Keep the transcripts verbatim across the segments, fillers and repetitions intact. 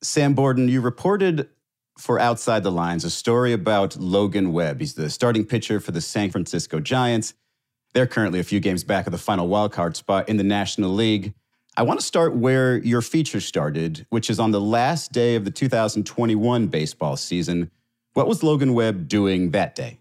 Sam Borden, you reported for Outside the Lines a story about Logan Webb. He's the starting pitcher for the San Francisco Giants. They're currently a few games back of the final wildcard spot in the National League. I want to start where your feature started, which is on the last day of the two thousand twenty-one baseball season. What was Logan Webb doing that day?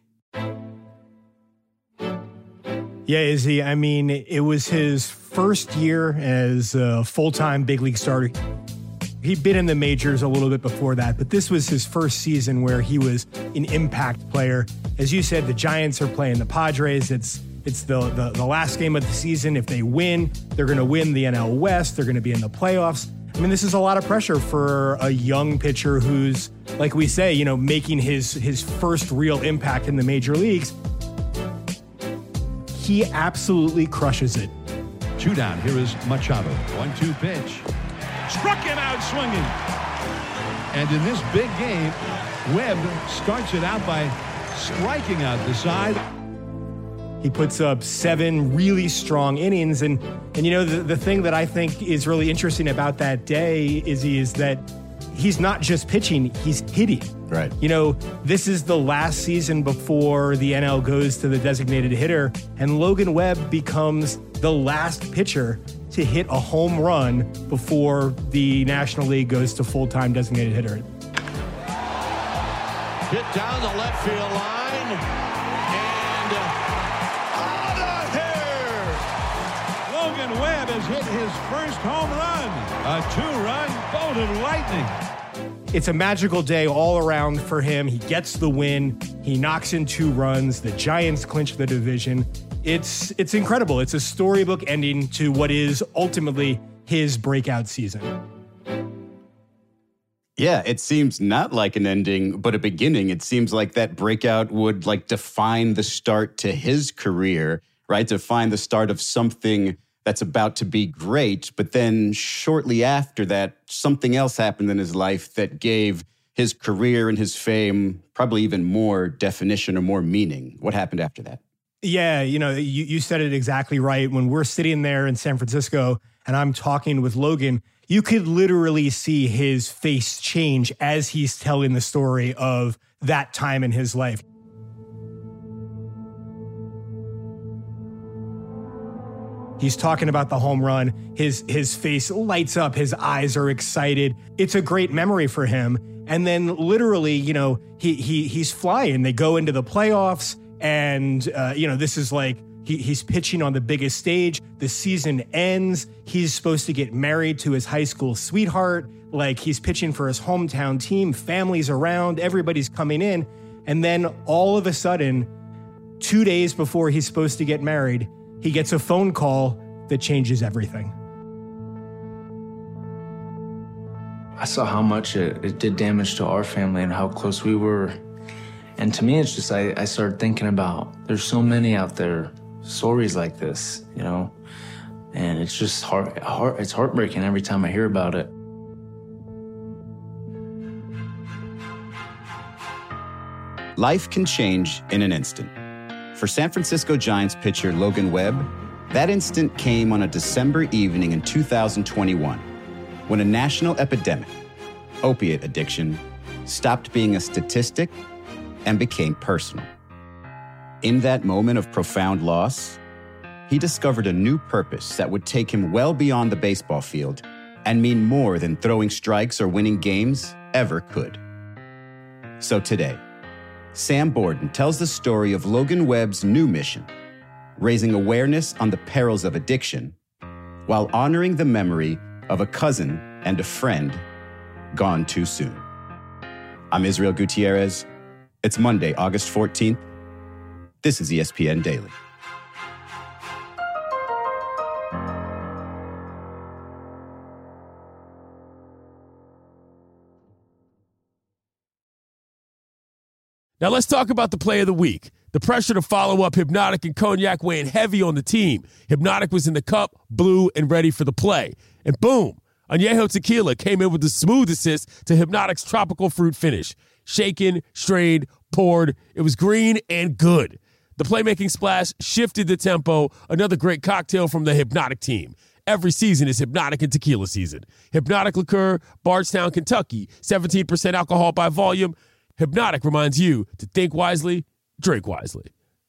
Yeah, Izzy, I mean, it was his first year as a full-time big league starter. He'd been in the majors a little bit before that, but this was his first season where he was an impact player. As you said, the Giants are playing the Padres. It's it's the, the, the last game of the season. If they win, they're going to win the N L West. They're going to be in the playoffs. I mean, this is a lot of pressure for a young pitcher who's, like we say, you know, making his, his first real impact in the major leagues. He absolutely crushes it. Two down. Here is Machado. one two pitch. Struck him out swinging. And in this big game, Webb starts it out by striking out the side. He puts up seven really strong innings. And, and you know, the, the thing that I think is really interesting about that day is, he, is that he's not just pitching, he's hitting. Right. You know, this is the last season before the N L goes to the designated hitter, and Logan Webb becomes the last pitcher to hit a home run before the National League goes to full-time designated hitter. Hit down the left field line, and out of here! Logan Webb has hit his first home run, a two-run Bolton Lightning. It's a magical day all around for him. He gets the win. He knocks in two runs. The Giants clinch the division. It's it's incredible. It's a storybook ending to what is ultimately his breakout season. Yeah, it seems not like an ending, but a beginning. It seems like that breakout would like define the start to his career, right? Define the start of something that's about to be great. But then shortly after that, something else happened in his life that gave his career and his fame probably even more definition or more meaning. What happened after that? Yeah, you know, you, you said it exactly right. When we're sitting there in San Francisco and I'm talking with Logan, you could literally see his face change as he's telling the story of that time in his life. He's talking about the home run. His his face lights up. His eyes are excited. It's a great memory for him. And then literally, you know, he he he's flying. They go into the playoffs, and uh, you know, this is like he, he's pitching on the biggest stage. The season ends. He's supposed to get married to his high school sweetheart. Like, he's pitching for his hometown team. Family's around. Everybody's coming in. And then all of a sudden, two days before he's supposed to get married, he gets a phone call that changes everything. I saw how much it, it did damage to our family and how close we were. And to me, it's just, I, I started thinking about, there's so many out there, stories like this, you know? And it's just heart, heart, it's heartbreaking every time I hear about it. Life can change in an instant. For San Francisco Giants pitcher Logan Webb, that instant came on a December evening in two thousand twenty-one, when a national epidemic, opiate addiction, stopped being a statistic and became personal. In that moment of profound loss, he discovered a new purpose that would take him well beyond the baseball field and mean more than throwing strikes or winning games ever could. So today, Sam Borden tells the story of Logan Webb's new mission, raising awareness on the perils of addiction while honoring the memory of a cousin and a friend gone too soon. I'm Israel Gutierrez. It's Monday, August fourteenth. This is E S P N Daily. Now let's talk about the play of the week. The pressure to follow up Hypnotic and Cognac weighing heavy on the team. Hypnotic was in the cup, blue, and ready for the play. And boom, Añejo Tequila came in with the smooth assist to Hypnotic's tropical fruit finish. Shaken, strained, poured. It was green and good. The playmaking splash shifted the tempo. Another great cocktail from the Hypnotic team. Every season is Hypnotic and Tequila season. Hypnotic Liqueur, Bardstown, Kentucky, seventeen percent alcohol by volume. Hypnotic reminds you to think wisely, drink wisely.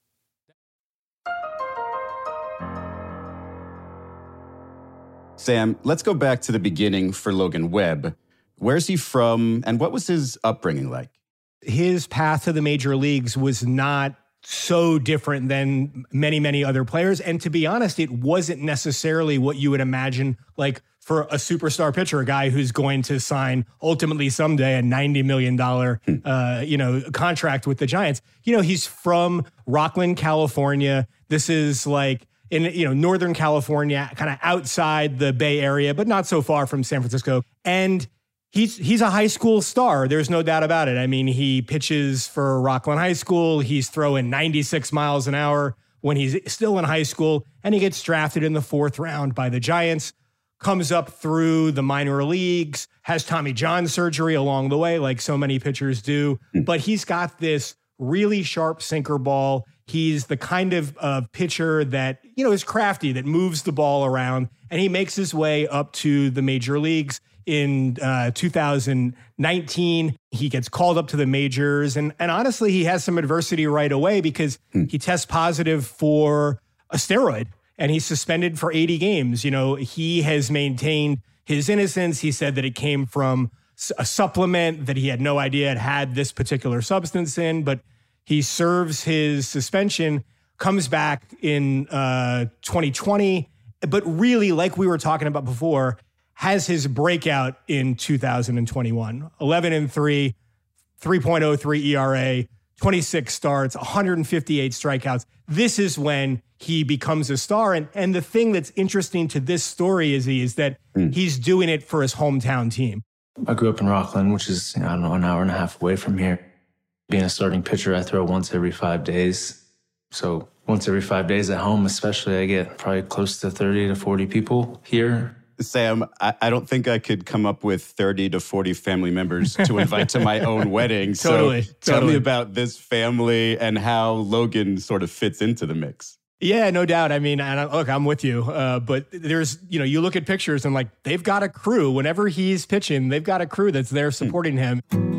Sam, let's go back to the beginning for Logan Webb. Where's he from, and what was his upbringing like? His path to the major leagues was not so different than many, many other players. And to be honest, it wasn't necessarily what you would imagine, like for a superstar pitcher, a guy who's going to sign ultimately someday a ninety million dollars uh, you know, contract with the Giants. You know, he's from Rockland, California. This is like in, you know, Northern California, kind of outside the Bay Area, but not so far from San Francisco. And He's he's a high school star. There's no doubt about it. I mean, he pitches for Rockland High School. He's throwing ninety-six miles an hour when he's still in high school, and he gets drafted in the fourth round by the Giants, comes up through the minor leagues, has Tommy John surgery along the way, like so many pitchers do. But he's got this really sharp sinker ball. He's the kind of uh, pitcher that, you know, is crafty, that moves the ball around, and he makes his way up to the major leagues. In uh, two thousand nineteen, he gets called up to the majors. And, and honestly, he has some adversity right away because hmm. he tests positive for a steroid and he's suspended for eighty games. You know, he has maintained his innocence. He said that it came from a supplement that he had no idea it had this particular substance in, but he serves his suspension, comes back in uh, twenty twenty. But really, like we were talking about before, has his breakout in two thousand twenty-one. eleven and three, three point oh three E R A, twenty-six starts, one hundred fifty-eight strikeouts. This is when he becomes a star. And, and the thing that's interesting to this story is, he, is that mm. he's doing it for his hometown team. I grew up in Rockland, which is, I don't know, an hour and a half away from here. Being a starting pitcher, I throw once every five days. So once every five days at home, especially, I get probably close to thirty to forty people here. Sam, I, I don't think I could come up with thirty to forty family members to invite to my own wedding. Totally. So tell totally. me about this family and how Logan sort of fits into the mix. Yeah, no doubt. I mean, and I, look, I'm with you. Uh, but there's, you know, you look at pictures and like they've got a crew. Whenever he's pitching, they've got a crew that's there supporting him.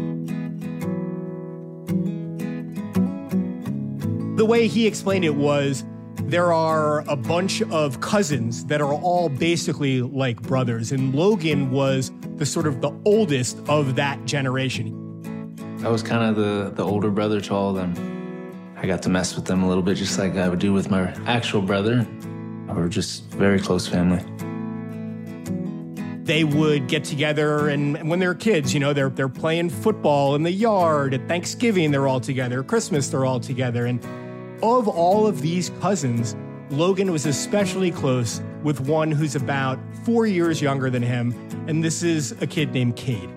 The way he explained it was, there are a bunch of cousins that are all basically like brothers. And Logan was the sort of the oldest of that generation. I was kind of the, the older brother to all of them. I got to mess with them a little bit, just like I would do with my actual brother. We're just very close family. They would get together, and when they're kids, you know, they're they're playing football in the yard. At Thanksgiving, they're all together. Christmas, they're all together. And of all of these cousins, Logan was especially close with one who's about four years younger than him, and this is a kid named Cade.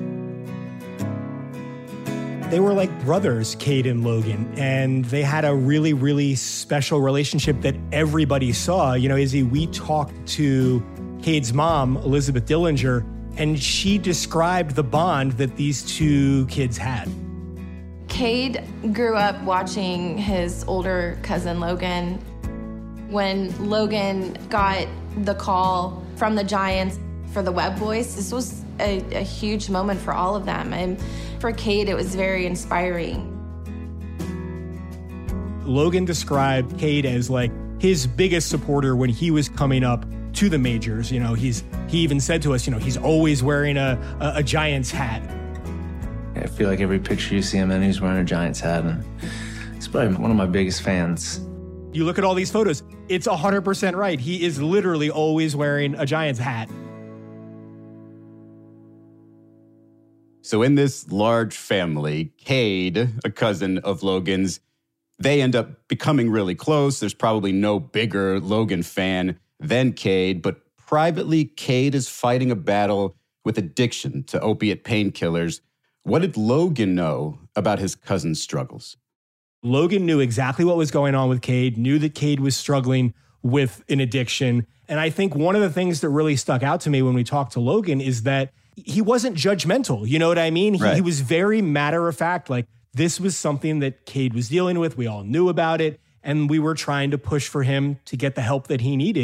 They were like brothers, Cade and Logan, and they had a really, really special relationship that everybody saw. You know, Izzy, we talked to Cade's mom, Elizabeth Dillinger, and she described the bond that these two kids had. Cade grew up watching his older cousin Logan. When Logan got the call from the Giants for the Webb boys, this was a, a huge moment for all of them. And for Cade, it was very inspiring. Logan described Cade as like his biggest supporter when he was coming up to the majors. You know, he's he even said to us, you know, he's always wearing a, a, a Giants hat. I feel like every picture you see him in, he's wearing a Giants hat, and he's probably one of my biggest fans. You look at all these photos, it's one hundred percent right. He is literally always wearing a Giants hat. So in this large family, Cade, a cousin of Logan's, they end up becoming really close. There's probably no bigger Logan fan than Cade, but privately, Cade is fighting a battle with addiction to opiate painkillers. What did Logan know about his cousin's struggles? Logan knew exactly what was going on with Cade, knew that Cade was struggling with an addiction. And I think one of the things that really stuck out to me when we talked to Logan is that he wasn't judgmental. You know what I mean? He, right. he was very matter of fact. Like, this was something that Cade was dealing with. We all knew about it. And we were trying to push for him to get the help that he needed.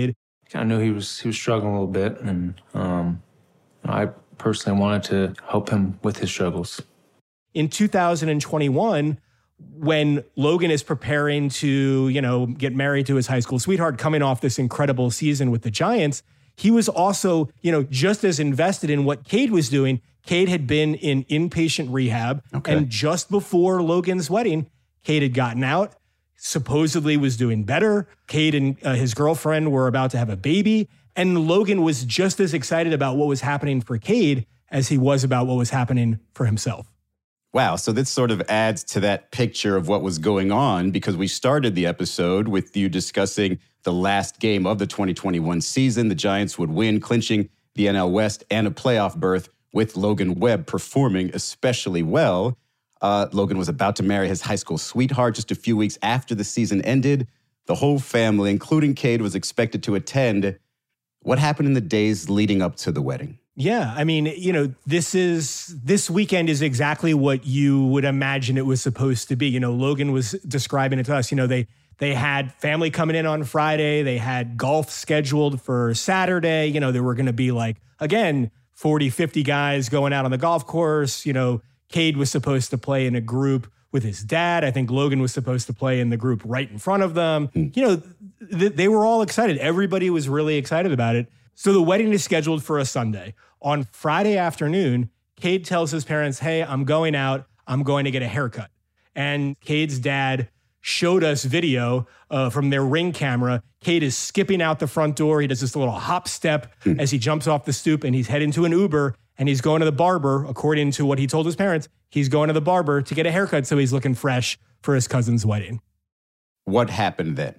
I knew he was he was struggling a little bit, and um, I personally wanted to help him with his struggles. In two thousand twenty-one, when Logan is preparing to, you know, get married to his high school sweetheart, coming off this incredible season with the Giants, he was also, you know, just as invested in what Cade was doing. Cade had been in inpatient rehab, okay. and just before Logan's wedding, Cade had gotten out, supposedly was doing better. Cade and uh, his girlfriend were about to have a baby, and Logan was just as excited about what was happening for Cade as he was about what was happening for himself. Wow, so this sort of adds to that picture of what was going on, because we started the episode with you discussing the last game of the twenty twenty-one season. The Giants would win, clinching the N L West and a playoff berth, with Logan Webb performing especially well. Uh, Logan was about to marry his high school sweetheart just a few weeks after the season ended. The whole family, including Cade, was expected to attend. What happened in the days leading up to the wedding? Yeah, I mean, you know, this is this weekend is exactly what you would imagine it was supposed to be. You know, Logan was describing it to us. You know, they they had family coming in on Friday. They had golf scheduled for Saturday. You know, there were going to be like, again, forty, fifty guys going out on the golf course. You know, Cade was supposed to play in a group with his dad. I think Logan was supposed to play in the group right in front of them. Mm. You know, th- they were all excited. Everybody was really excited about it. So the wedding is scheduled for a Sunday. On Friday afternoon, Cade tells his parents, hey, I'm going out. I'm going to get a haircut. And Cade's dad showed us video uh, from their Ring camera. Cade is skipping out the front door. He does this little hop step mm. as he jumps off the stoop, and he's heading to an Uber, and he's going to the barber. According to what he told his parents, he's going to the barber to get a haircut so he's looking fresh for his cousin's wedding. What happened then?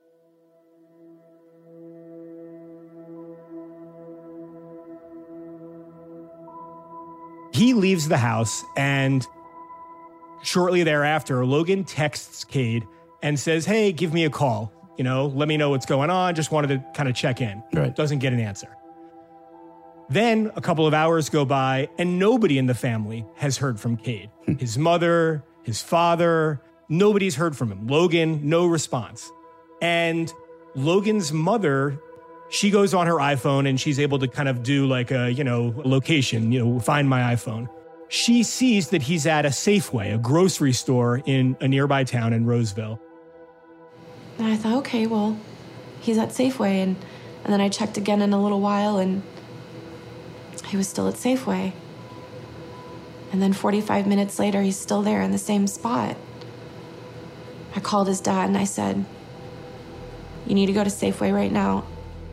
He leaves the house, and shortly thereafter, Logan texts Cade and says, hey, give me a call. You know, let me know what's going on. Just wanted to kind of check in. Right. Doesn't get an answer. Then a couple of hours go by, and nobody in the family has heard from Cade. His mother, his father, nobody's heard from him. Logan, no response. And Logan's mother, she goes on her iPhone and she's able to kind of do like a, you know, location, you know, find my iPhone. She sees that he's at a Safeway, a grocery store in a nearby town in Roseville. And I thought, okay, well, he's at Safeway. And, and then I checked again in a little while, and he was still at Safeway. And then forty-five minutes later, he's still there in the same spot. I called his dad and I said, you need to go to Safeway right now.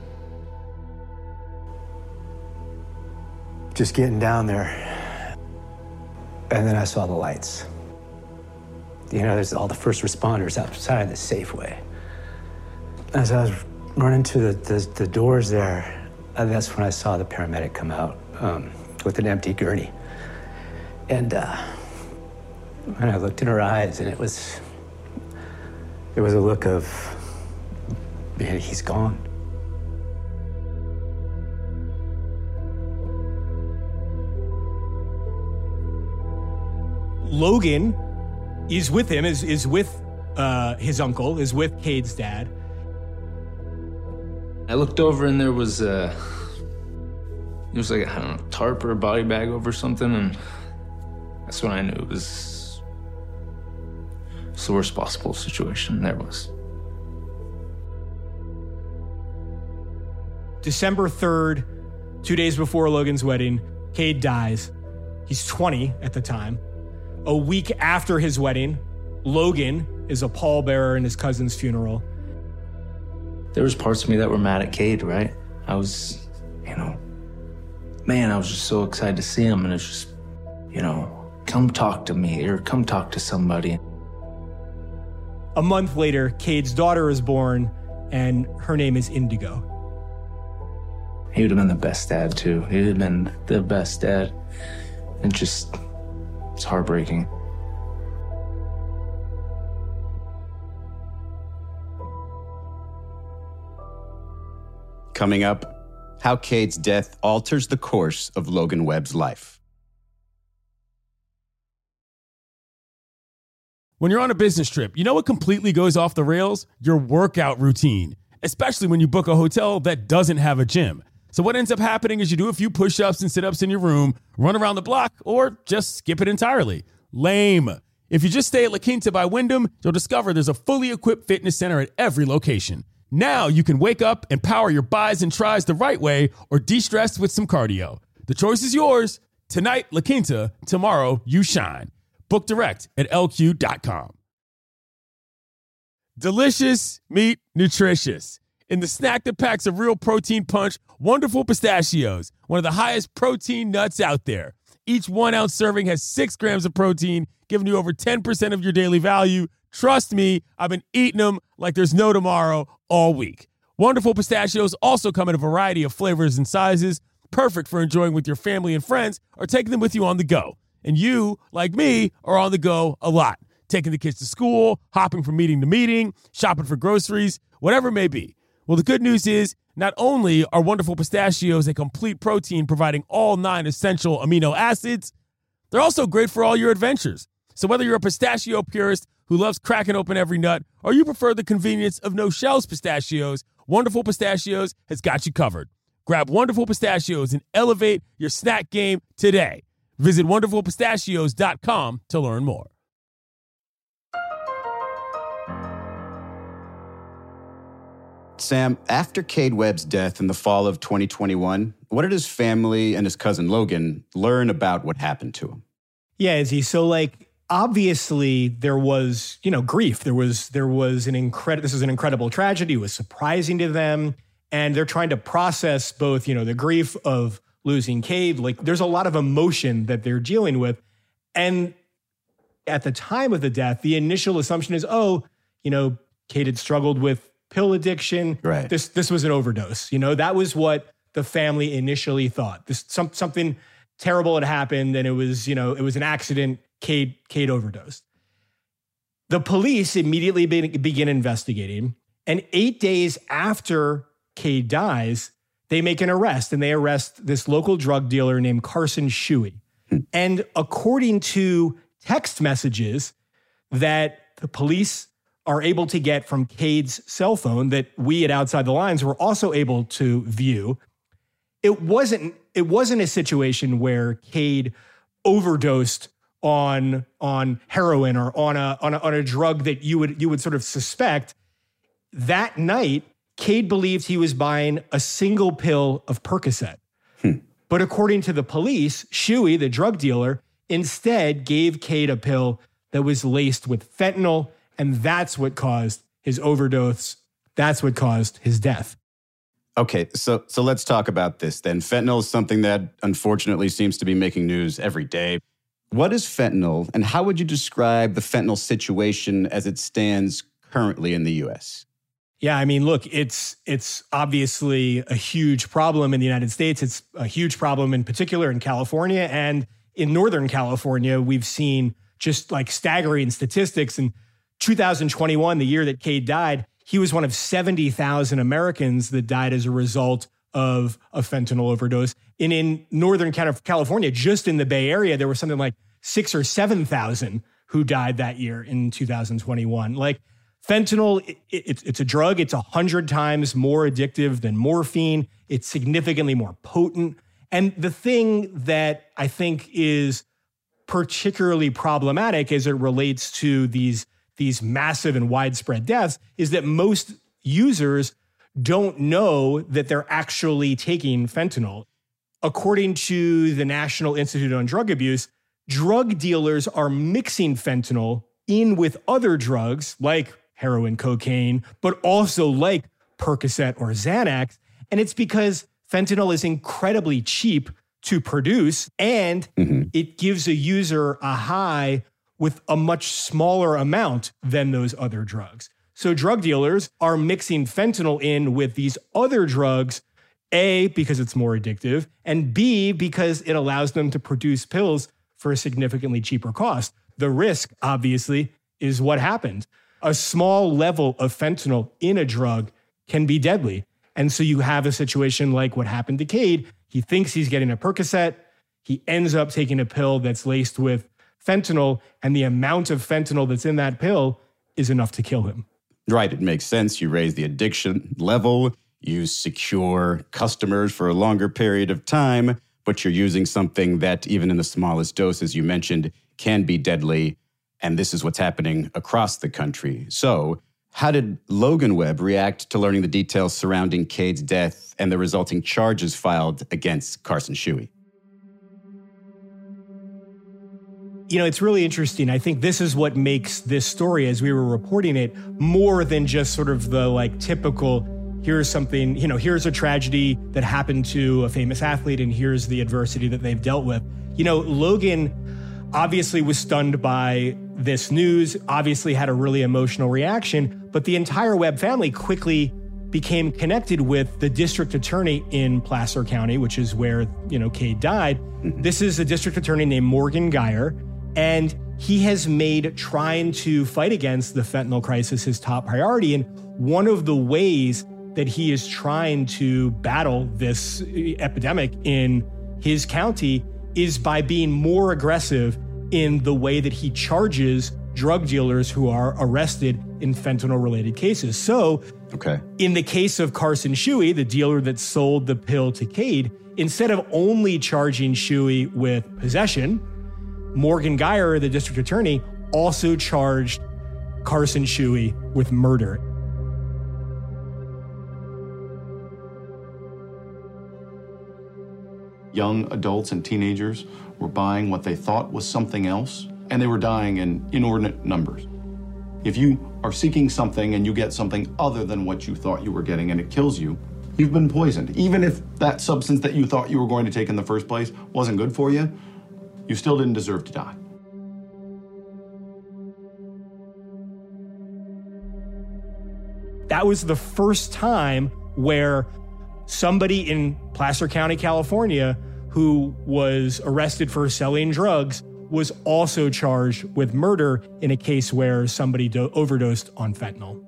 Just getting down there, and then I saw the lights. You know, there's all the first responders outside the Safeway. As I was running to the, the, the doors there, that's when I saw the paramedic come out um, with an empty gurney. And, uh, and I looked in her eyes, and it was, it was a look of, man, he's gone. Logan is with him, is is with uh, his uncle, is with Cade's dad. I looked over and there was a, it was like, I don't know, tarp or a body bag over something, and that's when I knew it was the worst possible situation there was. December third, two days before Logan's wedding, Cade dies. He's twenty at the time. A week after his wedding, Logan is a pallbearer in his cousin's funeral. There was parts of me that were mad at Cade, right? I was, you know, man, I was just so excited to see him, and it's just, you know, come talk to me or come talk to somebody. A month later, Cade's daughter is born, and her name is Indigo. He would have been the best dad, too. He would have been the best dad. And just, it's heartbreaking. Coming up, how Cade's death alters the course of Logan Webb's life. When you're on a business trip, you know what completely goes off the rails? Your workout routine. especially when you book a hotel that doesn't have a gym. So what ends up happening is you do a few push-ups and sit-ups in your room, run around the block, or just skip it entirely. Lame. If you just stay at La Quinta by Wyndham, you'll discover there's a fully equipped fitness center at every location. Now you can wake up and power your buys and tries the right way or de-stress with some cardio. The choice is yours. Tonight, La Quinta. Tomorrow, you shine. Book direct at L Q dot com. Delicious meat, nutritious. In the snack that packs a real protein punch, Wonderful Pistachios, one of the highest protein nuts out there. Each one ounce serving has six grams of protein, giving you over ten percent of your daily value. Trust me, I've been eating them like there's no tomorrow all week. Wonderful Pistachios also come in a variety of flavors and sizes, perfect for enjoying with your family and friends or taking them with you on the go. And you, like me, are on the go a lot, taking the kids to school, hopping from meeting to meeting, shopping for groceries, whatever it may be. Well, the good news is not only are Wonderful Pistachios a complete protein providing all nine essential amino acids, they're also great for all your adventures. So whether you're a pistachio purist who loves cracking open every nut or you prefer the convenience of no shells pistachios, Wonderful Pistachios has got you covered. Grab Wonderful Pistachios and elevate your snack game today. Visit wonderful pistachios dot com to learn more. Sam, after Cade Webb's death in the fall of twenty twenty-one, what did his family and his cousin Logan learn about what happened to him? Yeah, Izzy. So, like, obviously there was, you know, grief. There was, there was an incredible, this was an incredible tragedy. It was surprising to them. And they're trying to process both, you know, the grief of losing Cade. Like, there's a lot of emotion that they're dealing with. And at the time of the death, the initial assumption is, oh, you know, Cade had struggled with pill addiction. Right. This this was an overdose. You know, that was what the family initially thought. This some something terrible had happened, and it was, you know, it was an accident. Cade Cade overdosed. The police immediately be, begin investigating, and eight days after Cade dies, they make an arrest, and they arrest this local drug dealer named Carson Shuey. Hmm. And according to text messages that the police are able to get from Cade's cell phone that we at Outside the Lines were also able to view, it wasn't it wasn't a situation where Cade overdosed on on heroin or on a on a on a drug that you would you would sort of suspect. That night, Cade believed he was buying a single pill of Percocet. Hmm. But according to the police, Shuey, the drug dealer, instead gave Cade a pill that was laced with fentanyl, and that's what caused his overdose. That's what caused his death. Okay, so so let's talk about this then. Fentanyl is something that unfortunately seems to be making news every day. What is fentanyl, and how would you describe the fentanyl situation as it stands currently in the U S? Yeah, I mean, look, it's it's obviously a huge problem in the United States. It's a huge problem in particular in California. And in Northern California, we've seen just like staggering statistics. In two thousand twenty-one, the year that Cade died, he was one of seventy thousand Americans that died as a result of a fentanyl overdose. And in Northern California, just in the Bay Area, there were something like six or seven thousand who died that year in two thousand twenty-one. Like, fentanyl, it, it, it's a drug. It's a hundred times more addictive than morphine. It's significantly more potent. And the thing that I think is particularly problematic as it relates to these, these massive and widespread deaths is that most users don't know that they're actually taking fentanyl. According to the National Institute on Drug Abuse, drug dealers are mixing fentanyl in with other drugs like heroin, cocaine, but also like Percocet or Xanax. And it's because fentanyl is incredibly cheap to produce, and mm-hmm. it gives a user a high with a much smaller amount than those other drugs. So drug dealers are mixing fentanyl in with these other drugs, A, because it's more addictive, and B, because it allows them to produce pills for a significantly cheaper cost. The risk, obviously, is what happened. A small level of fentanyl in a drug can be deadly. And so you have a situation like what happened to Cade. He thinks he's getting a Percocet. He ends up taking a pill that's laced with fentanyl, and the amount of fentanyl that's in that pill is enough to kill him. Right, it makes sense. You raise the addiction level, you secure customers for a longer period of time, but you're using something that, even in the smallest doses you mentioned, can be deadly. And this is what's happening across the country. So how did Logan Webb react to learning the details surrounding Cade's death and the resulting charges filed against Carson Shuey? You know, it's really interesting. I think this is what makes this story, as we were reporting it, more than just sort of the like typical, here's something, you know, here's a tragedy that happened to a famous athlete and here's the adversity that they've dealt with. You know, Logan obviously was stunned by this news, obviously had a really emotional reaction, but the entire Webb family quickly became connected with the district attorney in Placer County, which is where, you know, Cade died. Mm-hmm. This is a district attorney named Morgan Geyer. And he has made trying to fight against the fentanyl crisis his top priority. And one of the ways that he is trying to battle this epidemic in his county is by being more aggressive in the way that he charges drug dealers who are arrested in fentanyl-related cases. So, okay. In the case of Carson Shuey, the dealer that sold the pill to Cade, instead of only charging Shuey with possession, Morgan Geyer, the district attorney, also charged Carson Shuey with murder. Young adults and teenagers were buying what they thought was something else, and they were dying in inordinate numbers. If you are seeking something and you get something other than what you thought you were getting and it kills you, you've been poisoned. Even if that substance that you thought you were going to take in the first place wasn't good for you, you still didn't deserve to die. That was the first time where somebody in Placer County, California, who was arrested for selling drugs was also charged with murder in a case where somebody do- overdosed on fentanyl.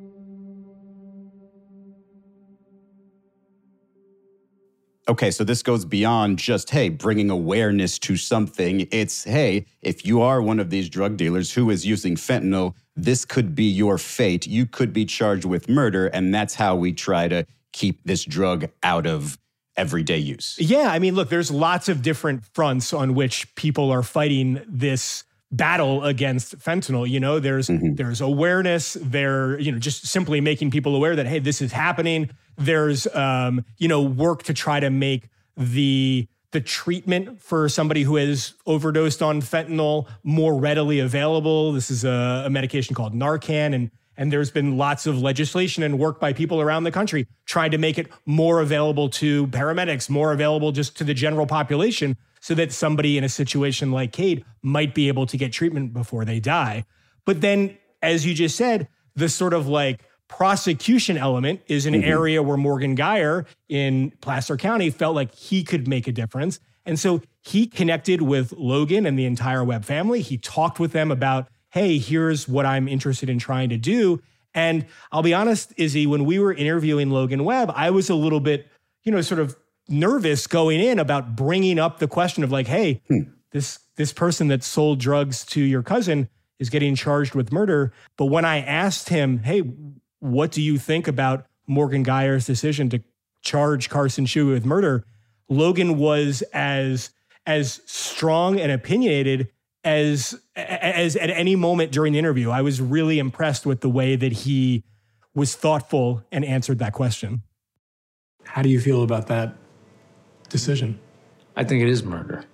Okay, so this goes beyond just, hey, bringing awareness to something. It's, hey, if you are one of these drug dealers who is using fentanyl, this could be your fate. You could be charged with murder, and that's how we try to keep this drug out of everyday use. Yeah, I mean, look, there's lots of different fronts on which people are fighting this battle against fentanyl. You know, there's mm-hmm. there's awareness. There, you know, just simply making people aware that, hey, this is happening. There's, um, you know, work to try to make the the treatment for somebody who has overdosed on fentanyl more readily available. This is a, a medication called Narcan, and and there's been lots of legislation and work by people around the country trying to make it more available to paramedics, more available just to the general population, so that somebody in a situation like Cade might be able to get treatment before they die. But then, as you just said, the sort of like prosecution element is an mm-hmm. area where Morgan Geyer in Placer County felt like he could make a difference. And so he connected with Logan and the entire Webb family. He talked with them about, hey, here's what I'm interested in trying to do. And I'll be honest, Izzy, when we were interviewing Logan Webb, I was a little bit, you know, sort of nervous going in about bringing up the question of like, hey, hmm. this this person that sold drugs to your cousin is getting charged with murder. But when I asked him, hey, what do you think about Morgan Geyer's decision to charge Carson Shuey with murder? Logan was as as strong and opinionated as as at any moment during the interview. I was really impressed with the way that he was thoughtful and answered that question. How do you feel about that decision? I think it is murder.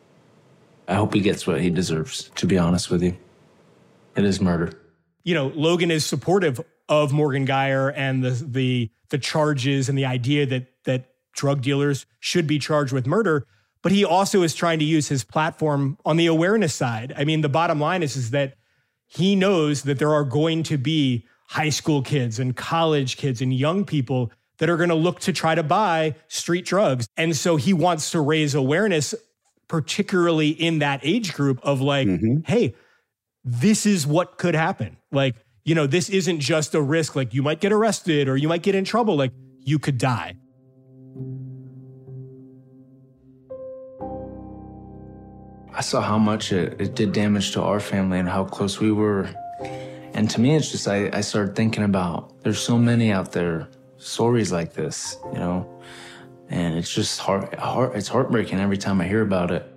I hope he gets what he deserves, to be honest with you. It is murder. You know, Logan is supportive of Morgan Geyer and the the the charges and the idea that that drug dealers should be charged with murder, but he also is trying to use his platform on the awareness side. I mean, the bottom line is, is that he knows that there are going to be high school kids and college kids and young people that are going to look to try to buy street drugs. And so he wants to raise awareness, particularly in that age group, of like, mm-hmm. hey, this is what could happen. Like, you know, this isn't just a risk. Like, you might get arrested or you might get in trouble. Like, you could die. I saw how much it, it did damage to our family and how close we were. And to me, it's just, I, I started thinking about, there's so many out there, stories like this, you know? And it's just heart, heart, it's heartbreaking every time I hear about it.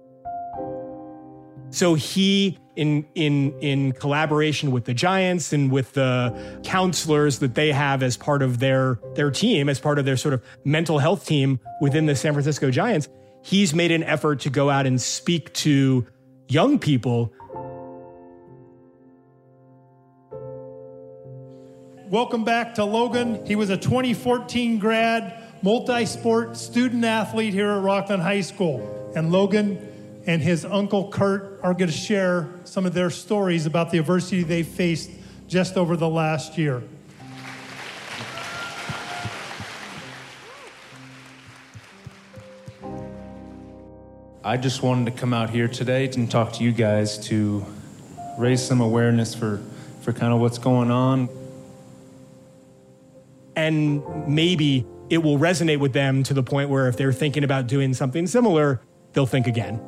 So he, in in in collaboration with the Giants and with the counselors that they have as part of their their team, as part of their sort of mental health team within the San Francisco Giants, he's made an effort to go out and speak to young people. Welcome back to Logan. He was a twenty fourteen grad, multi-sport student athlete here at Rockland High School. And Logan and his uncle Kurt are going to share some of their stories about the adversity they faced just over the last year. I just wanted to come out here today and talk to you guys to raise some awareness for, for kind of what's going on. And maybe it will resonate with them to the point where if they're thinking about doing something similar, they'll think again.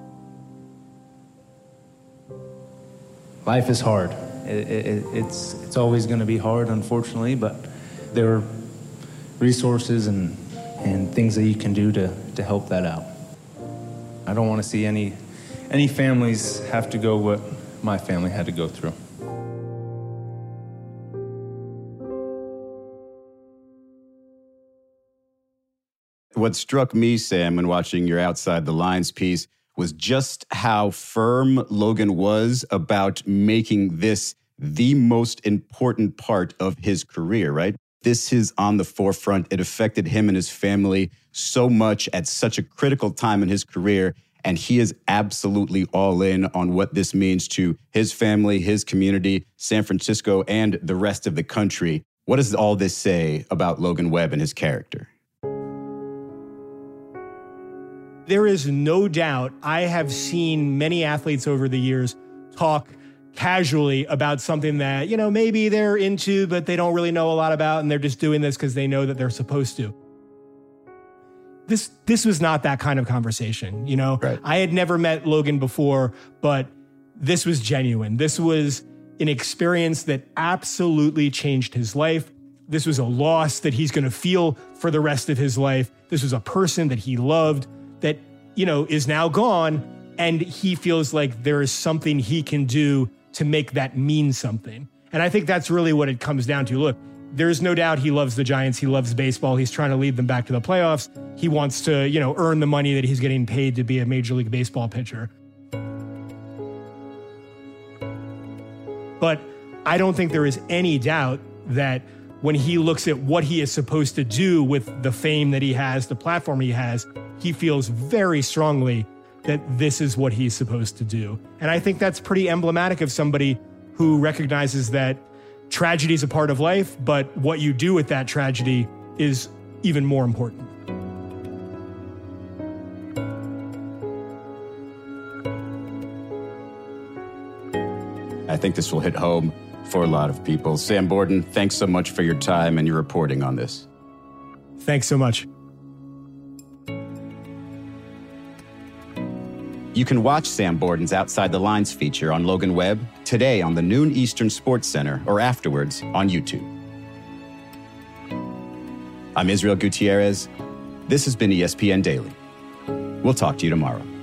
Life is hard. It, it, it's it's always going to be hard, unfortunately, but there are resources and, and things that you can do to, to help that out. I don't want to see any any families have to go what my family had to go through. What struck me, Sam, when watching your Outside the Lines piece was just how firm Logan was about making this the most important part of his career, right? This is on the forefront. It affected him and his family so much at such a critical time in his career. And he is absolutely all in on what this means to his family, his community, San Francisco, and the rest of the country. What does all this say about Logan Webb and his character? There is no doubt I have seen many athletes over the years talk casually about something that, you know, maybe they're into, but they don't really know a lot about, and they're just doing this because they know that they're supposed to. This this was not that kind of conversation, you know? Right. I had never met Logan before, but this was genuine. This was an experience that absolutely changed his life. This was a loss that he's going to feel for the rest of his life. This was a person that he loved that, you know, is now gone, and he feels like there is something he can do to make that mean something. And I think that's really what it comes down to. Look, there's no doubt he loves the Giants. He loves baseball. He's trying to lead them back to the playoffs. He wants to, you know, earn the money that he's getting paid to be a Major League Baseball pitcher. But I don't think there is any doubt that when he looks at what he is supposed to do with the fame that he has, the platform he has, he feels very strongly that this is what he's supposed to do. And I think that's pretty emblematic of somebody who recognizes that tragedy is a part of life, but what you do with that tragedy is even more important. I think this will hit home for a lot of people. Sam Borden, thanks so much for your time and your reporting on this. Thanks so much. You can watch Sam Borden's Outside the Lines feature on Logan Webb today on the noon Eastern Sports Center or afterwards on YouTube. I'm Israel Gutierrez. This has been E S P N Daily. We'll talk to you tomorrow.